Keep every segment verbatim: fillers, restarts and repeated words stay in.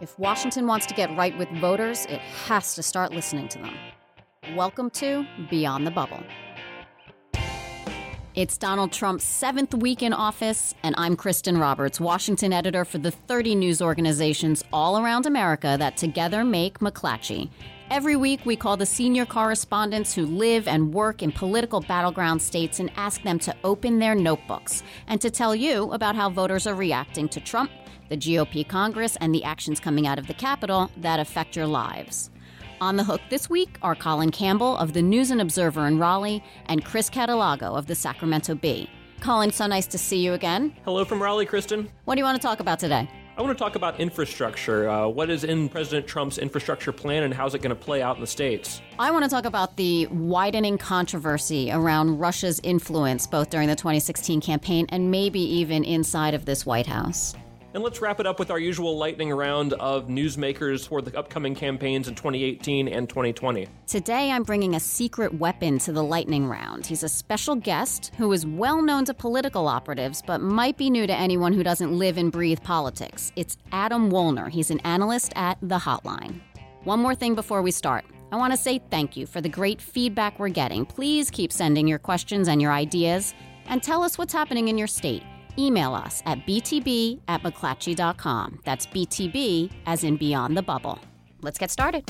If Washington wants to get right with voters, it has to start listening to them. Welcome to Beyond the Bubble. It's Donald Trump's seventh week in office, and I'm Kristen Roberts, Washington editor for the thirty news organizations all around America that together make McClatchy. Every week, we call the senior correspondents who live and work in political battleground states and ask them to open their notebooks and to tell you about how voters are reacting to Trump, the G O P Congress, and the actions coming out of the Capitol that affect your lives. On the hook this week are Colin Campbell of the News and Observer in Raleigh and Chris Catalogo of the Sacramento Bee. Colin, so nice to see you again. Hello from Raleigh, Kristen. What do you want to talk about today? I want to talk about infrastructure. Uh, what is in President Trump's infrastructure plan and how's it going to play out in the states? I want to talk about the widening controversy around Russia's influence both during the twenty sixteen campaign and maybe even inside of this White House. And let's wrap it up with our usual lightning round of newsmakers for the upcoming campaigns in twenty eighteen and twenty twenty. Today, I'm bringing a secret weapon to the lightning round. He's a special guest who is well known to political operatives, but might be new to anyone who doesn't live and breathe politics. It's Adam Woolner. He's an analyst at The Hotline. One more thing before we start. I want to say thank you for the great feedback we're getting. Please keep sending your questions and your ideas, and tell us what's happening in your state. Email us at b t b at mcclatchy dot com. That's B T B as in Beyond the Bubble. Let's get started.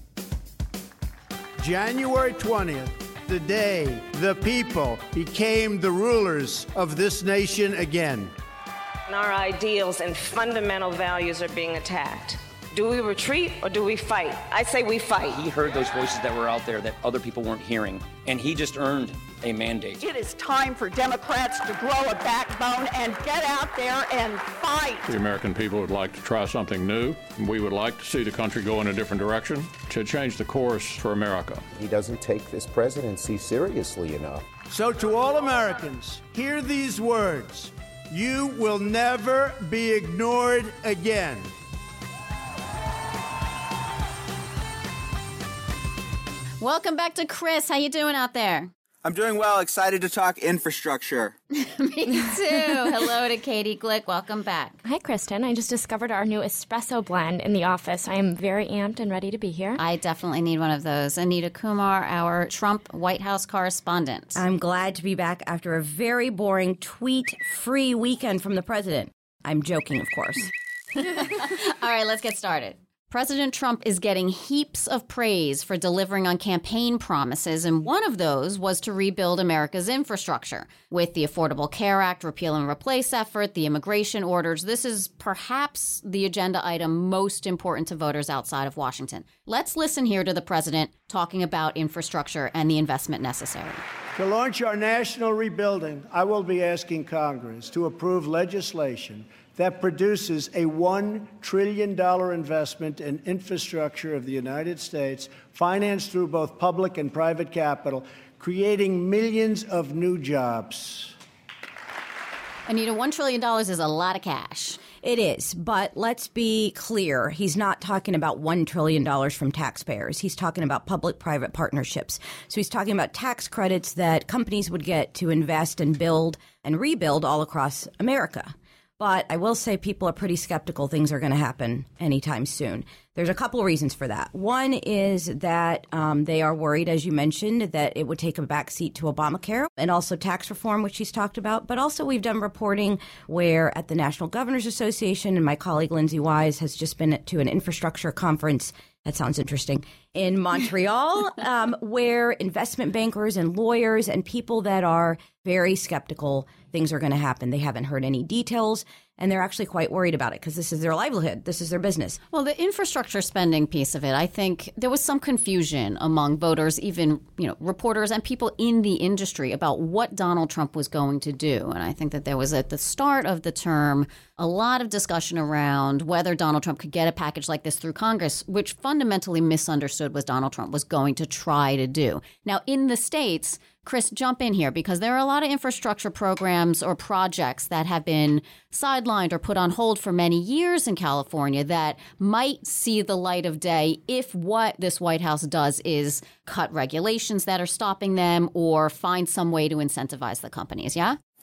January twentieth, the day the people became the rulers of this nation again. Our ideals and fundamental values are being attacked. Do we retreat or do we fight? I say we fight. He heard those voices that were out there that other people weren't hearing, and he just earned a mandate. It is time for Democrats to grow a backbone and get out there and fight. The American people would like to try something new. We would like to see the country go in a different direction, to change the course for America. He doesn't take this presidency seriously enough. So to all Americans, hear these words. You will never be ignored again. Welcome back to Chris. How you doing out there? I'm doing well. Excited to talk infrastructure. Me too. Hello to Katie Glick. Welcome back. Hi, Kristen. I just discovered our new espresso blend in the office. I am very amped and ready to be here. I definitely need one of those. Anita Kumar, our Trump White House correspondent. I'm glad to be back after a very boring tweet-free weekend from the president. I'm joking, of course. All right, let's get started. President Trump is getting heaps of praise for delivering on campaign promises, and one of those was to rebuild America's infrastructure. With the Affordable Care Act, repeal and replace effort, the immigration orders, this is perhaps the agenda item most important to voters outside of Washington. Let's listen here to the president talking about infrastructure and the investment necessary. To launch our national rebuilding, I will be asking Congress to approve legislation that produces a one trillion dollars investment in infrastructure of the United States, financed through both public and private capital, creating millions of new jobs. Anita, one trillion dollars is a lot of cash. It is, but let's be clear. He's not talking about one trillion dollars from taxpayers. He's talking about public-private partnerships. So he's talking about tax credits that companies would get to invest and build and rebuild all across America. But I will say people are pretty skeptical things are going to happen anytime soon. There's a couple of reasons for that. One is that um, they are worried, as you mentioned, that it would take a backseat to Obamacare and also tax reform, which he's talked about. But also we've done reporting where at the National Governors Association, and my colleague Lindsay Wise has just been to an infrastructure conference. That sounds interesting. In Montreal, um, where investment bankers and lawyers and people that are very skeptical things are going to happen. They haven't heard any details, and they're actually quite worried about it because this is their livelihood. This is their business. Well, the infrastructure spending piece of it, I think there was some confusion among voters, even, you know, reporters and people in the industry about what Donald Trump was going to do. And I think that there was at the start of the term a lot of discussion around whether Donald Trump could get a package like this through Congress, which fundamentally misunderstood what Donald Trump was going to try to do. Now, in the states, Chris, jump in here because there are a lot of infrastructure programs or projects that have been sidelined or put on hold for many years in California that might see the light of day if what this White House does is cut regulations that are stopping them or find some way to incentivize the companies, yeah?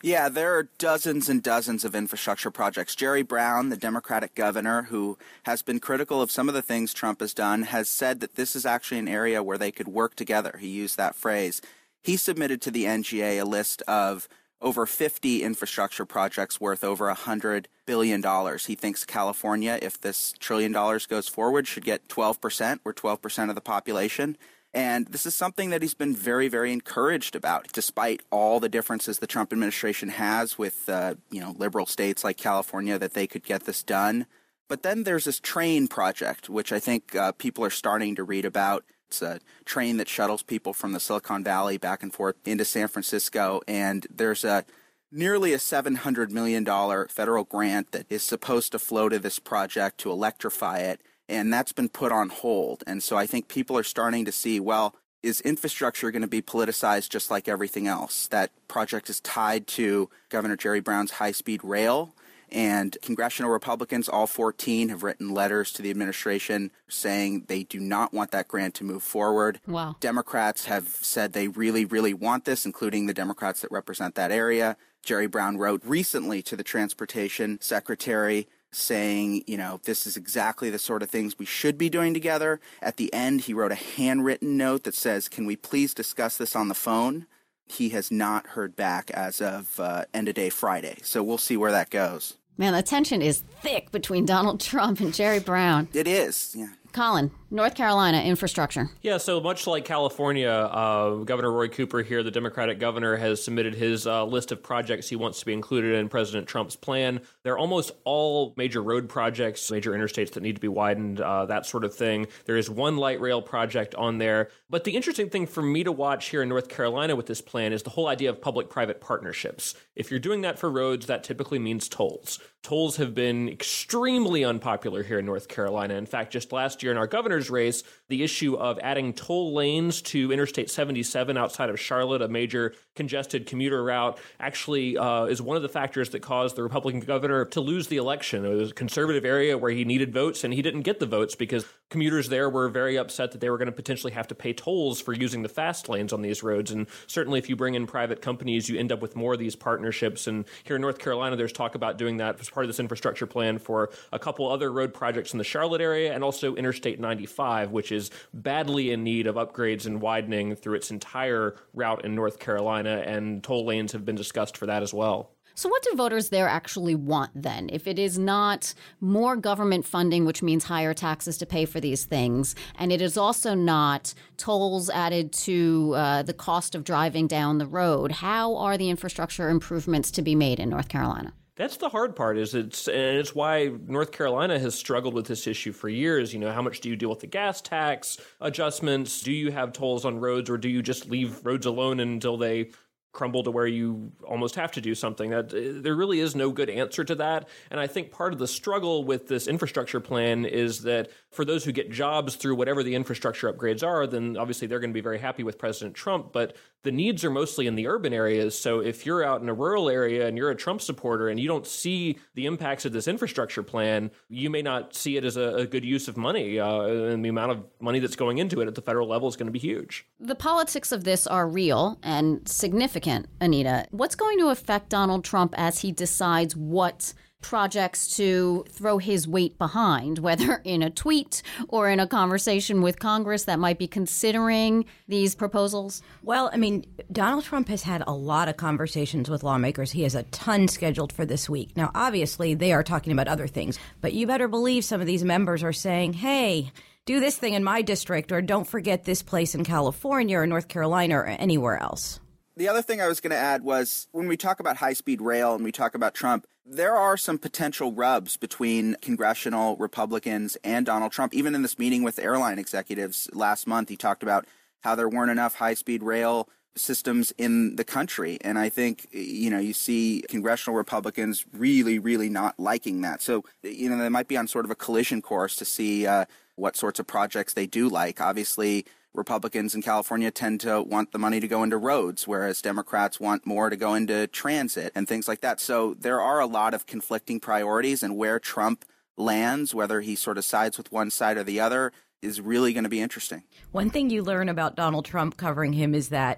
Yeah, there are dozens and dozens of infrastructure projects. Jerry Brown, the Democratic governor, who has been critical of some of the things Trump has done, has said that this is actually an area where they could work together. He used that phrase. He submitted to the N G A a list of over fifty infrastructure projects worth over one hundred billion dollars. He thinks California, if this trillion dollars goes forward, should get twelve percent. We're twelve percent of the population. And this is something that he's been very, very encouraged about, despite all the differences the Trump administration has with, uh, you know, liberal states like California, that they could get this done. But then there's this train project, which I think uh, people are starting to read about. It's a train that shuttles people from the Silicon Valley back and forth into San Francisco. And there's a nearly a seven hundred million dollars federal grant that is supposed to flow to this project to electrify it. And that's been put on hold. And so I think people are starting to see, well, is infrastructure going to be politicized just like everything else? That project is tied to Governor Jerry Brown's high-speed rail. And congressional Republicans, all fourteen, have written letters to the administration saying they do not want that grant to move forward. Wow. Democrats have said they really, really want this, including the Democrats that represent that area. Jerry Brown wrote recently to the transportation secretary saying, you know, this is exactly the sort of things we should be doing together. At the end, he wrote a handwritten note that says, can we please discuss this on the phone? He has not heard back as of uh, end of day Friday. So we'll see where that goes. Man, the tension is thick between Donald Trump and Jerry Brown. It is, yeah. Colin, North Carolina infrastructure. Yeah, so much like California, uh, Governor Roy Cooper here, the Democratic governor, has submitted his uh, list of projects he wants to be included in President Trump's plan. They're almost all major road projects, major interstates that need to be widened, uh, that sort of thing. There is one light rail project on there. But the interesting thing for me to watch here in North Carolina with this plan is the whole idea of public-private partnerships. If you're doing that for roads, that typically means tolls. Tolls have been extremely unpopular here in North Carolina. In fact, just last year in our governor's race, the issue of adding toll lanes to Interstate seventy-seven outside of Charlotte, a major congested commuter route, actually uh, is one of the factors that caused the Republican governor to lose the election. It was a conservative area where he needed votes, and he didn't get the votes because commuters there were very upset that they were going to potentially have to pay tolls for using the fast lanes on these roads. And certainly if you bring in private companies, you end up with more of these partnerships. And here in North Carolina, there's talk about doing that as part of this infrastructure plan for a couple other road projects in the Charlotte area and also Interstate ninety-five, which is badly in need of upgrades and widening through its entire route in North Carolina, and toll lanes have been discussed for that as well. So what do voters there actually want then? If it is not more government funding, which means higher taxes to pay for these things, and it is also not tolls added to uh, the cost of driving down the road, how are the infrastructure improvements to be made in North Carolina? That's the hard part, is it's and it's why North Carolina has struggled with this issue for years. You know, how much do you deal with the gas tax adjustments? Do you have tolls on roads, or do you just leave roads alone until they crumble to where you almost have to do something? That there really is no good answer to that. And I think part of the struggle with this infrastructure plan is that for those who get jobs through whatever the infrastructure upgrades are, then obviously they're going to be very happy with President Trump. But the needs are mostly in the urban areas. So if you're out in a rural area and you're a Trump supporter and you don't see the impacts of this infrastructure plan, you may not see it as a, a good use of money. Uh, and the amount of money that's going into it at the federal level is going to be huge. The politics of this are real and significant, Anita. What's going to affect Donald Trump as he decides what projects to throw his weight behind, whether in a tweet or in a conversation with Congress that might be considering these proposals? Well, I mean, Donald Trump has had a lot of conversations with lawmakers. He has a ton scheduled for this week. Now, obviously, they are talking about other things, but you better believe some of these members are saying, hey, do this thing in my district, or don't forget this place in California or North Carolina or anywhere else. The other thing I was going to add was when we talk about high-speed rail and we talk about Trump, there are some potential rubs between congressional Republicans and Donald Trump. Even in this meeting with airline executives last month, he talked about how there weren't enough high-speed rail systems in the country. And I think, you know, you see congressional Republicans really, really not liking that. So, you know, they might be on sort of a collision course to see uh, what sorts of projects they do like. Obviously, Republicans in California tend to want the money to go into roads, whereas Democrats want more to go into transit and things like that. So there are a lot of conflicting priorities, and where Trump lands, whether he sort of sides with one side or the other, is really going to be interesting. One thing you learn about Donald Trump covering him is that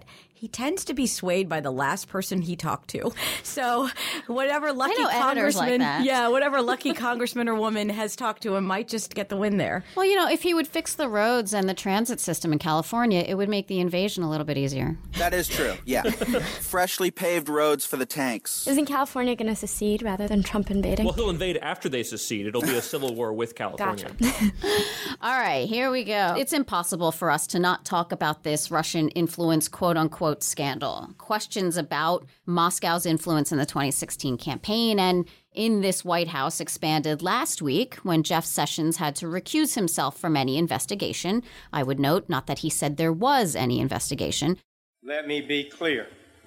he tends to be swayed by the last person he talked to. So whatever lucky congressman, like yeah, whatever lucky congressman or woman has talked to him might just get the win there. Well, you know, if he would fix the roads and the transit system in California, it would make the invasion a little bit easier. That is true, yeah. Freshly paved roads for the tanks. Isn't California going to secede rather than Trump invading? Well, he'll invade after they secede. It'll be a civil war with California. Gotcha. All right, here we go. It's impossible for us to not talk about this Russian influence, quote-unquote, scandal. Questions about Moscow's influence in the twenty sixteen campaign and in this White House expanded last week when Jeff Sessions had to recuse himself from any investigation. I would note, not that he said there was any investigation. Let me be clear.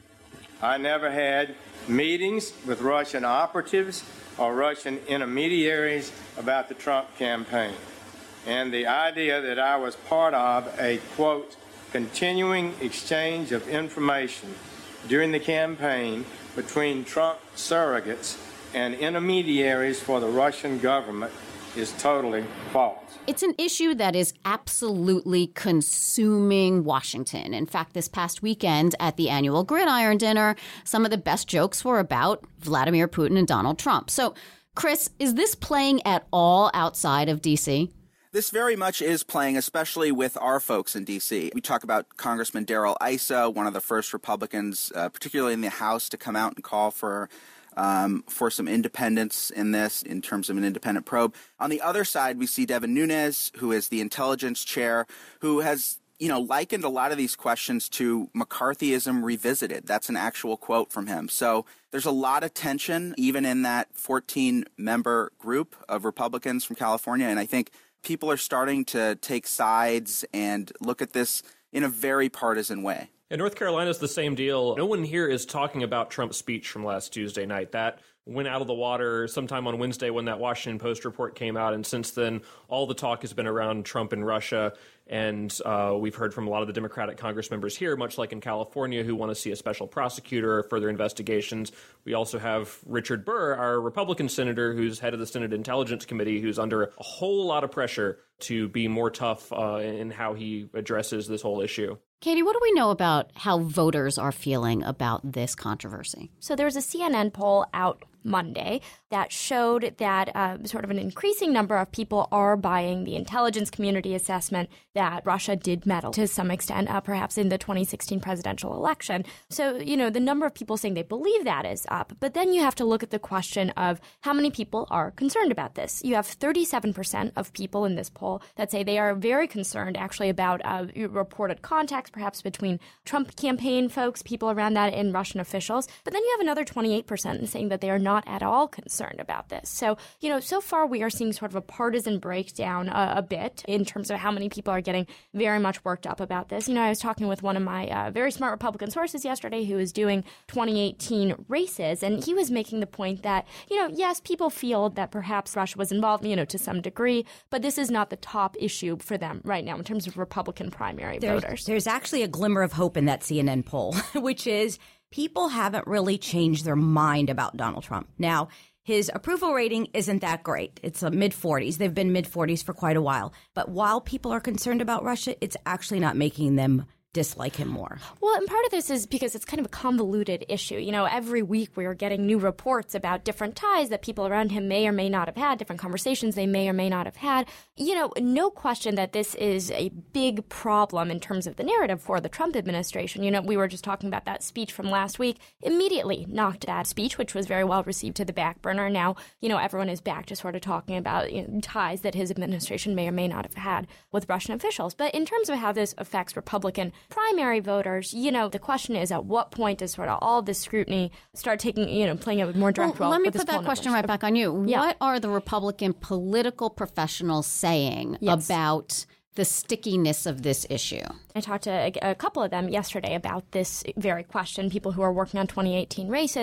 I never had meetings with Russian operatives or Russian intermediaries about the Trump campaign. And the idea that I was part of a, quote, continuing exchange of information during the campaign between Trump surrogates and intermediaries for the Russian government is totally false. It's an issue that is absolutely consuming Washington. In fact, this past weekend at the annual Gridiron Dinner, some of the best jokes were about Vladimir Putin and Donald Trump. So, Chris, is this playing at all outside of D C? This very much is playing, especially with our folks in D C. We talk about Congressman Darrell Issa, one of the first Republicans, uh, particularly in the House, to come out and call for Um, for some independence in this, in terms of an independent probe. On the other side, we see Devin Nunes, who is the intelligence chair, who has, you know, likened a lot of these questions to McCarthyism revisited. That's an actual quote from him. So there's a lot of tension, even in that fourteen-member group of Republicans from California, and I think people are starting to take sides and look at this in a very partisan way. In North Carolina, it's the same deal. No one here is talking about Trump's speech from last Tuesday night. That went out of the water sometime on Wednesday when that Washington Post report came out. And since then, all the talk has been around Trump and Russia. And uh, we've heard from a lot of the Democratic Congress members here, much like in California, who want to see a special prosecutor or further investigations. We also have Richard Burr, our Republican senator, who's head of the Senate Intelligence Committee, who's under a whole lot of pressure to be more tough uh, in how he addresses this whole issue. Katie, what do we know about how voters are feeling about this controversy? So there was a C N N poll out Monday that showed that uh, sort of an increasing number of people are buying the intelligence community assessment that Russia did meddle to some extent, uh, perhaps in the twenty sixteen presidential election. So, you know, the number of people saying they believe that is up. But then you have to look at the question of how many people are concerned about this. You have thirty-seven percent of people in this poll that say they are very concerned actually about uh, reported contacts, perhaps between Trump campaign folks, people around that, and Russian officials. But then you have another twenty-eight percent saying that they are not at all concerned about this. So, you know, so far we are seeing sort of a partisan breakdown uh, a bit in terms of how many people are getting very much worked up about this. You know, I was talking with one of my uh, very smart Republican sources yesterday who is doing twenty eighteen races, and he was making the point that, you know, yes, people feel that perhaps Russia was involved, you know, to some degree, but this is not the top issue for them right now in terms of Republican primary there's, voters. There's actually a glimmer of hope in that C N N poll, which is people haven't really changed their mind about Donald Trump. Now, his approval rating isn't that great. It's a mid forties. They've been mid forties for quite a while. But while people are concerned about Russia, it's actually not making them dislike him more. Well, and part of this is because it's kind of a convoluted issue. You know, every week we are getting new reports about different ties that people around him may or may not have had, different conversations they may or may not have had. You know, no question that this is a big problem in terms of the narrative for the Trump administration. You know, we were just talking about that speech from last week, immediately knocked that speech, which was very well received, to the back burner. Now, you know, everyone is back to sort of talking about, you know, ties that his administration may or may not have had with Russian officials. But in terms of how this affects Republican primary voters, you know, the question is at what point does sort of all this scrutiny start taking, you know, playing a more direct well, role? Let me with put that question numbers. right back on you. Yeah. What are the Republican political professionals saying Yes. about the stickiness of this issue? I talked to a, a couple of them yesterday about this very question, people who are working on twenty eighteen races.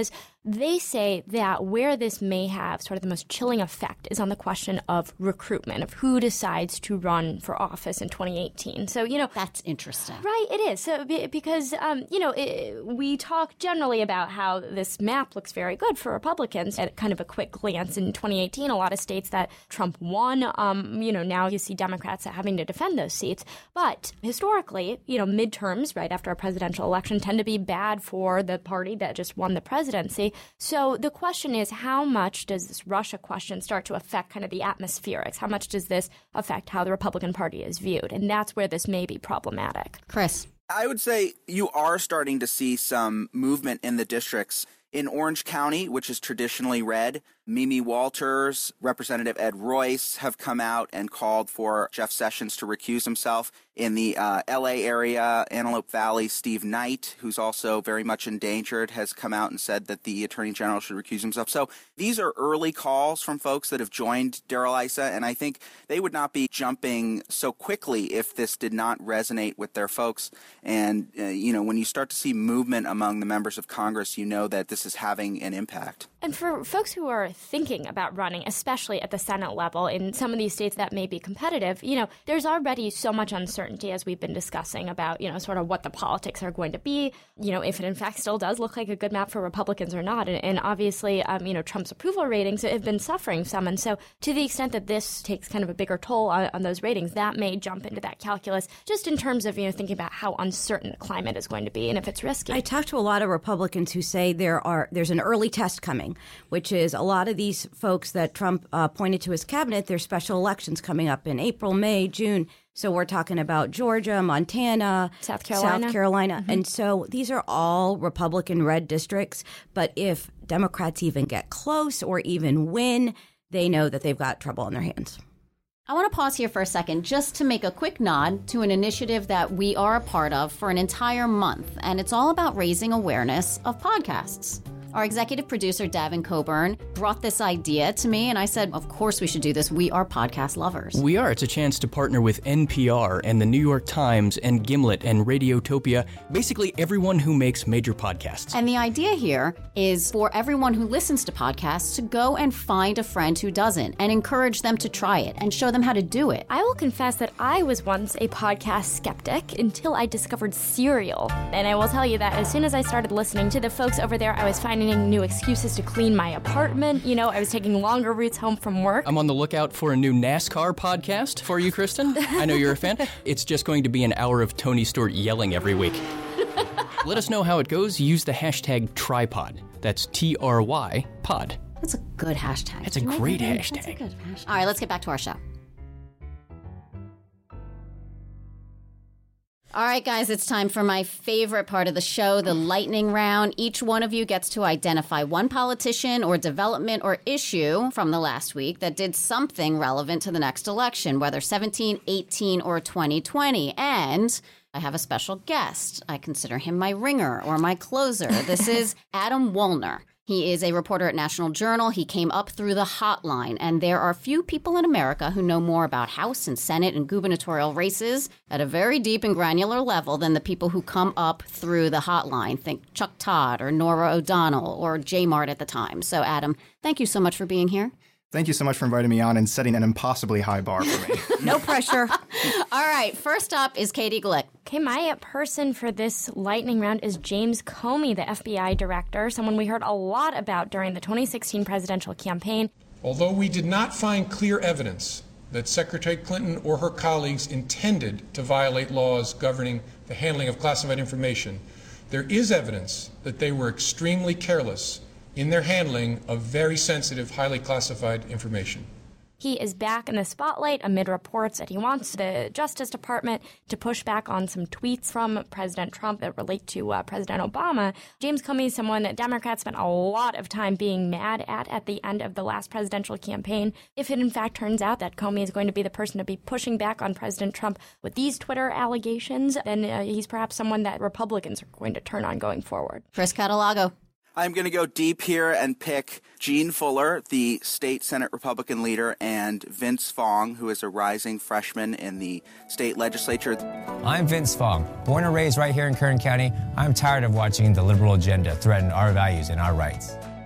They say that where this may have sort of the most chilling effect is on the question of recruitment, of who decides to run for office in twenty eighteen. So, you know. That's interesting. Right, it is. So, because, um, you know, it, we talk generally about how this map looks very good for Republicans at kind of a quick glance. In twenty eighteen, a lot of states that Trump won, um, you know, now you see Democrats having to defend those seats. But historically, you know, midterms right after a presidential election tend to be bad for the party that just won the presidency. So the question is, how much does this Russia question start to affect kind of the atmospherics? How much does this affect how the Republican Party is viewed? And that's where this may be problematic. Chris. I would say you are starting to see some movement in the districts. In Orange County, which is traditionally red, Mimi Walters, Representative Ed Royce have come out and called for Jeff Sessions to recuse himself. In the uh, L A area, Antelope Valley, Steve Knight, who's also very much endangered, has come out and said that the Attorney General should recuse himself. So these are early calls from folks that have joined Darrell Issa, and I think they would not be jumping so quickly if this did not resonate with their folks. And, uh, you know, when you start to see movement among the members of Congress, you know that this is having an impact. And for folks who are thinking about running, especially at the Senate level in some of these states that may be competitive, you know, there's already so much uncertainty, as we've been discussing, about, you know, sort of what the politics are going to be, you know, if it in fact still does look like a good map for Republicans or not. And, and obviously, um, you know, Trump's approval ratings have been suffering some. And so to the extent that this takes kind of a bigger toll on, on those ratings, that may jump into that calculus just in terms of, you know, thinking about how uncertain the climate is going to be and if it's risky. I talked to a lot of Republicans who say there are there's an early test coming, which is a lot of these folks that Trump uh, appointed to his cabinet, there's special elections coming up in April, May, June. So we're talking about Georgia, Montana, South Carolina. South Carolina. Mm-hmm. And so these are all Republican red districts. But if Democrats even get close or even win, they know that they've got trouble on their hands. I want to pause here for a second just to make a quick nod to an initiative that we are a part of for an entire month, and it's all about raising awareness of podcasts. Our executive producer, Davin Coburn, brought this idea to me, and I said, of course we should do this. We are podcast lovers. We are. It's a chance to partner with N P R and the New York Times and Gimlet and Radiotopia, basically everyone who makes major podcasts. And the idea here is for everyone who listens to podcasts to go and find a friend who doesn't and encourage them to try it and show them how to do it. I will confess that I was once a podcast skeptic until I discovered Serial. And I will tell you that as soon as I started listening to the folks over there, I was finding new excuses to clean my apartment. You know, I was taking longer routes home from work. I'm on the lookout for a new NASCAR podcast for you, Kristen. I know you're a fan. It's just going to be an hour of Tony Stewart yelling every week. Let us know how it goes. Use the hashtag tripod. That's T R Y pod. That's a good hashtag. That's a great hashtag. That's a good hashtag. All right, let's get back to our show. All right, guys, it's time for my favorite part of the show, the lightning round. Each one of you gets to identify one politician or development or issue from the last week that did something relevant to the next election, whether seventeen, eighteen, or twenty twenty. And I have a special guest. I consider him my ringer or my closer. This is Adam Woolner. He is a reporter at National Journal. He came up through the hotline, and there are few people in America who know more about House and Senate and gubernatorial races at a very deep and granular level than the people who come up through the hotline. Think Chuck Todd or Norah O'Donnell or J Mart at the time. So, Adam, thank you so much for being here. Thank you so much for inviting me on and setting an impossibly high bar for me. No pressure. All right, first up is Katie Glick. Okay, my person for this lightning round is James Comey, the F B I director, someone we heard a lot about during the twenty sixteen presidential campaign. Although we did not find clear evidence that Secretary Clinton or her colleagues intended to violate laws governing the handling of classified information, there is evidence that they were extremely careless in their handling of very sensitive, highly classified information. He is back in the spotlight amid reports that he wants the Justice Department to push back on some tweets from President Trump that relate to uh, President Obama. James Comey is someone that Democrats spent a lot of time being mad at at the end of the last presidential campaign. If it in fact turns out that Comey is going to be the person to be pushing back on President Trump with these Twitter allegations, then uh, he's perhaps someone that Republicans are going to turn on going forward. Chris Catalogo. I'm going to go deep here and pick Gene Fuller, the state Senate Republican leader, and Vince Fong, who is a rising freshman in the state legislature. I'm Vince Fong, born and raised right here in Kern County. I'm tired of watching the liberal agenda threaten our values and our rights.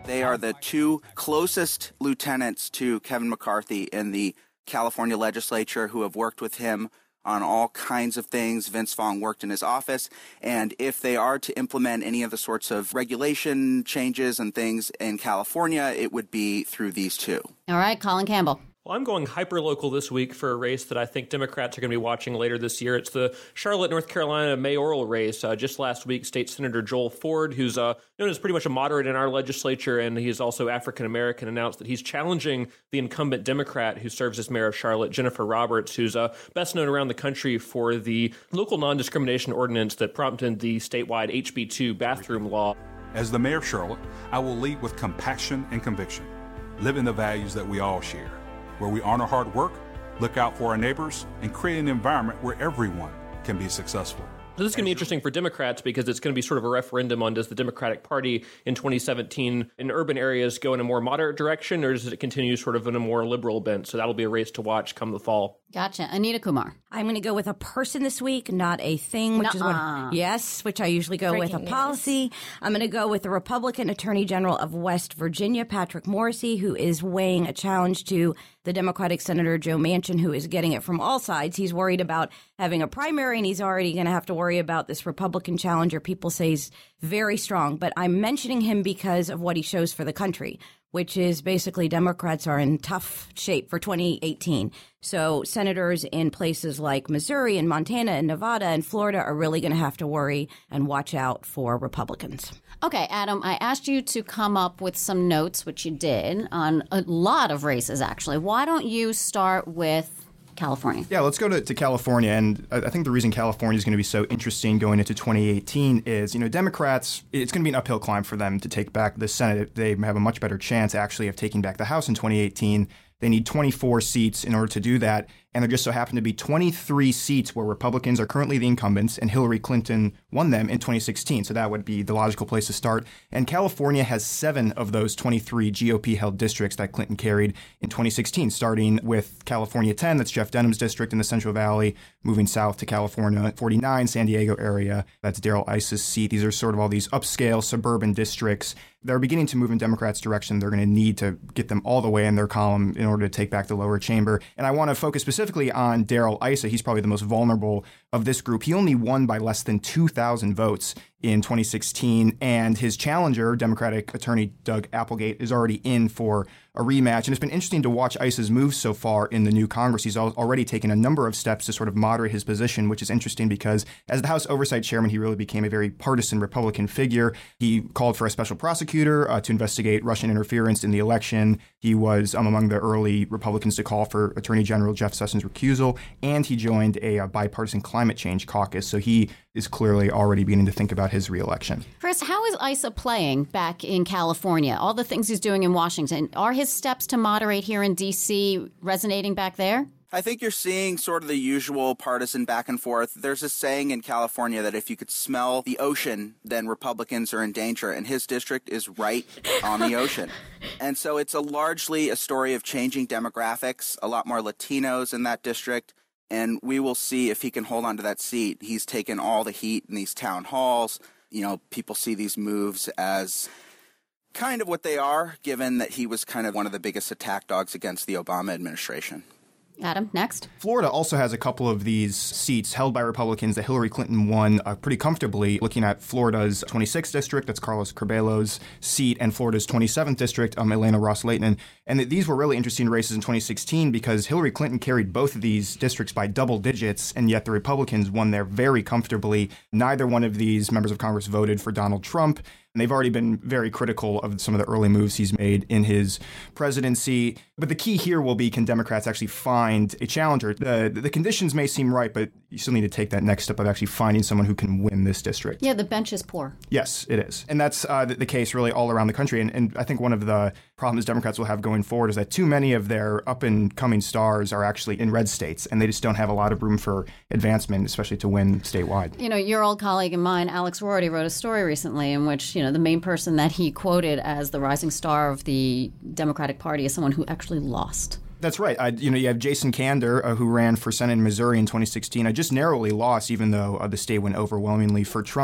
They are the two closest lieutenants to Kevin McCarthy in the California legislature who have worked with him on all kinds of things. Vince Vaughn worked in his office, and if they are to implement any of the sorts of regulation changes and things in California, it would be through these two. All right, Colin Campbell. Well, I'm going hyper-local this week for a race that I think Democrats are going to be watching later this year. It's the Charlotte, North Carolina mayoral race. Uh, just last week, State Senator Joel Ford, who's uh, known as pretty much a moderate in our legislature, and he's also African-American, announced that he's challenging the incumbent Democrat who serves as mayor of Charlotte, Jennifer Roberts, who's uh, best known around the country for the local non-discrimination ordinance that prompted the statewide H B two bathroom law. As the mayor of Charlotte, I will lead with compassion and conviction, living the values that we all share, where we honor hard work, look out for our neighbors, and create an environment where everyone can be successful. So this is going to be interesting for Democrats because it's going to be sort of a referendum on does the Democratic Party in twenty seventeen in urban areas go in a more moderate direction, or does it continue sort of in a more liberal bent? So that'll be a race to watch come the fall. Gotcha. Anita Kumar. I'm going to go with a person this week, not a thing, which Nuh-uh. is what, yes, which I usually go Breaking with a policy. news. I'm going to go with the Republican Attorney General of West Virginia, Patrick Morrisey, who is weighing a challenge to the Democratic Senator Joe Manchin, who is getting it from all sides. He's worried about having a primary, and he's already going to have to worry about this Republican challenger people say is very strong. But I'm mentioning him because of what he shows for the country, which is basically Democrats are in tough shape for twenty eighteen. So senators in places like Missouri and Montana and Nevada and Florida are really going to have to worry and watch out for Republicans. Okay, Adam, I asked you to come up with some notes, which you did, on a lot of races, actually. Why don't you start with California? Yeah, let's go to, to California. And I think the reason California is going to be so interesting going into twenty eighteen is, you know, Democrats, it's going to be an uphill climb for them to take back the Senate. They have a much better chance, actually, of taking back the House in twenty eighteen. They need twenty-four seats in order to do that. And there just so happen to be twenty-three seats where Republicans are currently the incumbents, and Hillary Clinton won them in twenty sixteen. So that would be the logical place to start. And California has seven of those twenty-three G O P-held districts that Clinton carried in twenty sixteen, starting with California ten, that's Jeff Denham's district in the Central Valley, moving south to California forty-nine, San Diego area. That's Darrell Issa's seat. These are sort of all these upscale suburban districts. They're beginning to move in Democrats' direction. They're going to need to get them all the way in their column in order to take back the lower chamber. And I want to focus specifically on Darrell Issa. He's probably the most vulnerable of this group. He only won by less than two thousand votes in twenty sixteen, and his challenger, Democratic Attorney Doug Applegate, is already in for a rematch. And it's been interesting to watch Issa's moves so far in the new Congress. He's al- already taken a number of steps to sort of moderate his position, which is interesting because as the House Oversight Chairman, he really became a very partisan Republican figure. He called for a special prosecutor uh, to investigate Russian interference in the election. He was um, among the early Republicans to call for Attorney General Jeff Sessions' recusal, and he joined a, a bipartisan climate change caucus. So he is clearly already beginning to think about his reelection. Chris, how is Issa playing back in California? All the things he's doing in Washington, are his steps to moderate here in D C resonating back there? I think you're seeing sort of the usual partisan back and forth. There's a saying in California that if you could smell the ocean, then Republicans are in danger, and his district is right on the ocean. And so it's a largely a story of changing demographics, a lot more Latinos in that district, and we will see if he can hold on to that seat. He's taken all the heat in these town halls. You know, people see these moves as kind of what they are, given that he was kind of one of the biggest attack dogs against the Obama administration. Adam, next. Florida also has a couple of these seats held by Republicans that Hillary Clinton won uh, pretty comfortably. Looking at Florida's twenty-sixth district, that's Carlos Curbelo's seat, and Florida's twenty-seventh district, um, Elena Ross-Leighton. And th- these were really interesting races in twenty sixteen because Hillary Clinton carried both of these districts by double digits, and yet the Republicans won there very comfortably. Neither one of these members of Congress voted for Donald Trump. And they've already been very critical of some of the early moves he's made in his presidency. But the key here will be, can Democrats actually find a challenger? The, the conditions may seem right, but you still need to take that next step of actually finding someone who can win this district. Yeah, the bench is poor. Yes, it is. And that's uh, the, the case really all around the country. And, and I think one of the problems Democrats will have going forward is that too many of their up-and-coming stars are actually in red states, and they just don't have a lot of room for advancement, especially to win statewide. You know, your old colleague and mine, Alex Rorty, wrote a story recently in which, you know, the main person that he quoted as the rising star of the Democratic Party is someone who actually lost. That's right. I, you know, you have Jason Kander, uh, who ran for Senate in Missouri in twenty sixteen. I just narrowly lost, even though uh, the state went overwhelmingly for Trump.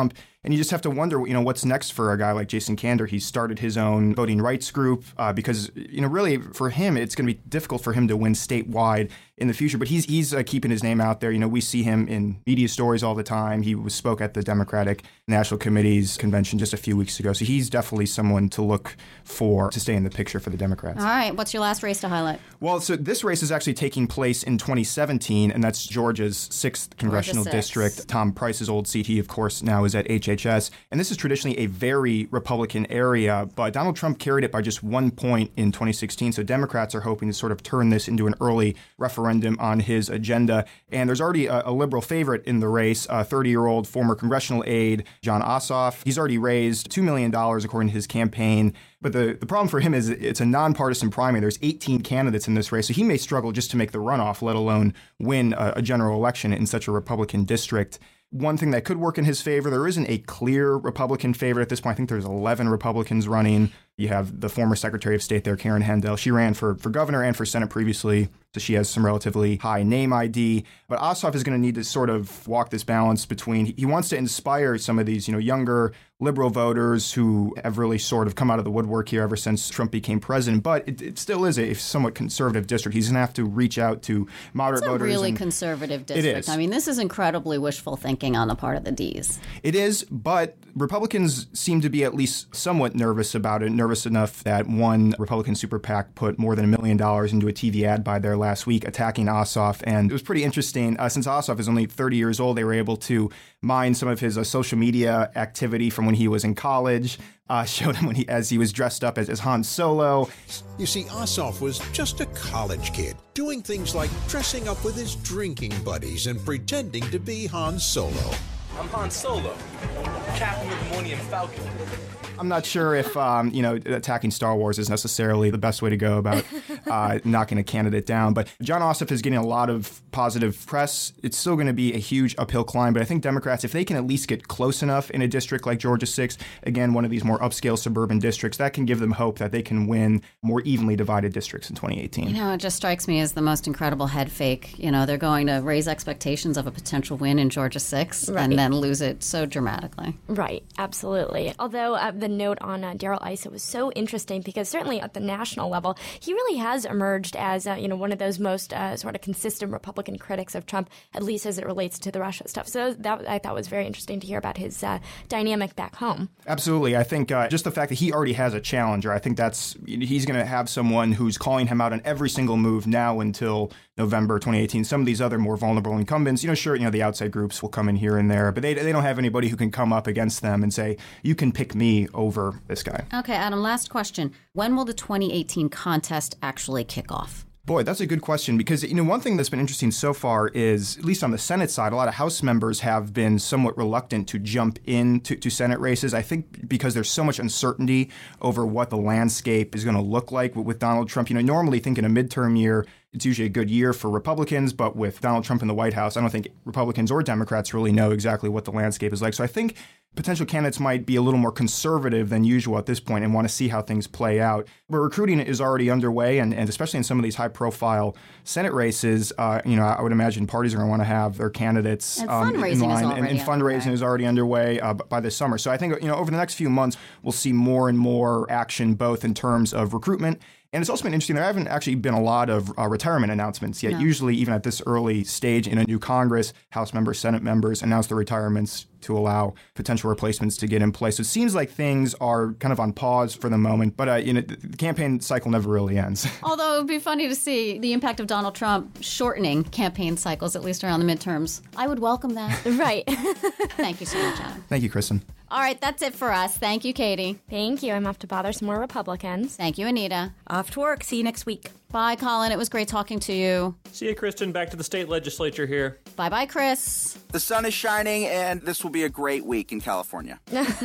And you just have to wonder, you know, what's next for a guy like Jason Kander. He started his own voting rights group uh, because, you know, really for him, it's going to be difficult for him to win statewide in the future. But he's he's uh, keeping his name out there. You know, we see him in media stories all the time. He was, spoke at the Democratic National Committee's convention just a few weeks ago. So he's definitely someone to look for to stay in the picture for the Democrats. All right. What's your last race to highlight? Well, so this race is actually taking place in twenty seventeen, and that's Georgia's sixth congressional Georgia six. district. Tom Price's old seat. He, of course, now is at H H S. And this is traditionally a very Republican area, but Donald Trump carried it by just one point in twenty sixteen. So Democrats are hoping to sort of turn this into an early referendum on his agenda. And there's already a, a liberal favorite in the race, a thirty-year-old former congressional aide, Jon Ossoff. He's already raised two million dollars according to his campaign. But the, the problem for him is it's a nonpartisan primary. There's eighteen candidates in this race, so he may struggle just to make the runoff, let alone win a, a general election in such a Republican district. One thing that could work in his favor, there isn't a clear Republican favorite at this point. I think there's eleven Republicans running. You have the former Secretary of State there, Karen Handel. She ran for, for governor and for Senate previously, so she has some relatively high name I D. But Ossoff is going to need to sort of walk this balance between, he wants to inspire some of these, you know, younger liberal voters who have really sort of come out of the woodwork here ever since Trump became president. But it, it still is a somewhat conservative district. He's going to have to reach out to moderate it's a voters. really and conservative district. It is. I mean, this is incredibly wishful thinking on the part of the Ds. It is, but Republicans seem to be at least somewhat nervous about it, nervous enough that one Republican super PAC put more than a million dollars into a T V ad buy there last week attacking Ossoff. And it was pretty interesting. Uh, since Ossoff is only thirty years old, they were able to mine some of his uh, social media activity from when he was in college, uh, showed him when he, as he was dressed up as, as Han Solo. You see, Ossoff was just a college kid, doing things like dressing up with his drinking buddies and pretending to be Han Solo. I'm Han Solo, Captain of the Millennium Falcon. I'm not sure if, um, you know, attacking Star Wars is necessarily the best way to go about uh, knocking a candidate down. But Jon Ossoff is getting a lot of positive press. It's still going to be a huge uphill climb. But I think Democrats, if they can at least get close enough in a district like Georgia six, again, one of these more upscale suburban districts, that can give them hope that they can win more evenly divided districts in twenty eighteen. You know, it just strikes me as the most incredible head fake. You know, they're going to raise expectations of a potential win in Georgia six Right. and then lose it so dramatically. Right, absolutely. Although uh, the note on uh, Darrell Issa was so interesting because certainly at the national level, he really has emerged as uh, you know one of those most uh, sort of consistent Republican critics of Trump, at least as it relates to the Russia stuff. So that I thought was very interesting to hear about his uh, dynamic back home. Absolutely. I think uh, just the fact that he already has a challenger, I think that's he's going to have someone who's calling him out on every single move now until November twenty eighteen. Some of these other more vulnerable incumbents, you know, sure, you know, the outside groups will come in here and there, but they they don't have anybody who can come up against them and say, you can pick me over this guy. Okay, Adam, last question. When will the twenty eighteen contest actually kick off? Boy, that's a good question because, you know, one thing that's been interesting so far is, at least on the Senate side, a lot of House members have been somewhat reluctant to jump into to Senate races. I think because there's so much uncertainty over what the landscape is going to look like with, with Donald Trump. You know, normally think in a midterm year, it's usually a good year for Republicans, but with Donald Trump in the White House, I don't think Republicans or Democrats really know exactly what the landscape is like. So I think potential candidates might be a little more conservative than usual at this point and want to see how things play out. But recruiting is already underway, and, and especially in some of these high-profile Senate races, uh, you know, I would imagine parties are going to want to have their candidates and um, fundraising in line, is already and, and fundraising underway. is already underway uh, by this summer. So I think, you know, over the next few months, we'll see more and more action, both in terms of recruitment. And it's also been interesting, there haven't actually been a lot of uh, retirement announcements yet. No. Usually, even at this early stage in a new Congress, House members, Senate members announce the retirements to allow potential replacements to get in place. So it seems like things are kind of on pause for the moment, but uh, you know, the campaign cycle never really ends. Although it would be funny to see the impact of Donald Trump shortening campaign cycles, at least around the midterms. I would welcome that. Right. Thank you so much, Adam. Thank you, Kristen. All right, that's it for us. Thank you, Katie. Thank you. I'm off to bother some more Republicans. Thank you, Anita. Off to work. See you next week. Bye, Colin. It was great talking to you. See you, Kristen. Back to the state legislature here. Bye-bye, Chris. The sun is shining, and this will be a great week in California.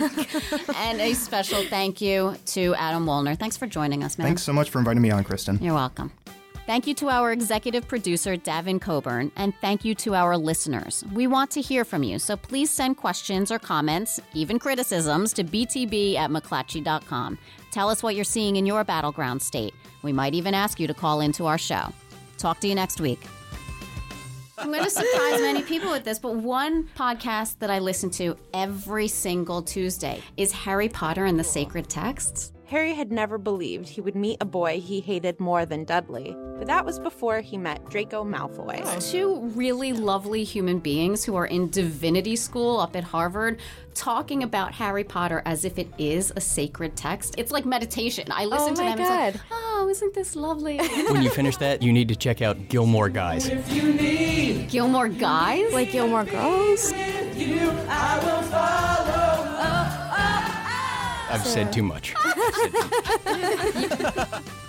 And a special thank you to Adam Woolner. Thanks for joining us, man. Thanks so much for inviting me on, Kristen. You're welcome. Thank you to our executive producer, Davin Coburn, and thank you to our listeners. We want to hear from you, so please send questions or comments, even criticisms, to b t b at mcclatchy dot com. Tell us what you're seeing in your battleground state. We might even ask you to call into our show. Talk to you next week. I'm going to surprise many people with this, but one podcast that I listen to every single Tuesday is Harry Potter and the Sacred Texts. Harry had never believed he would meet a boy he hated more than Dudley, but that was before he met Draco Malfoy. It's two really lovely human beings who are in divinity school up at Harvard talking about Harry Potter as if it is a sacred text. It's like meditation. I listen oh to my them God. and it's like, oh, isn't this lovely? When you finish that, you need to check out Gilmore Guys. If you need Gilmore Guys? Like Gilmore Girls? You, I will follow. Oh, oh, oh. I've said too much. I've said too much.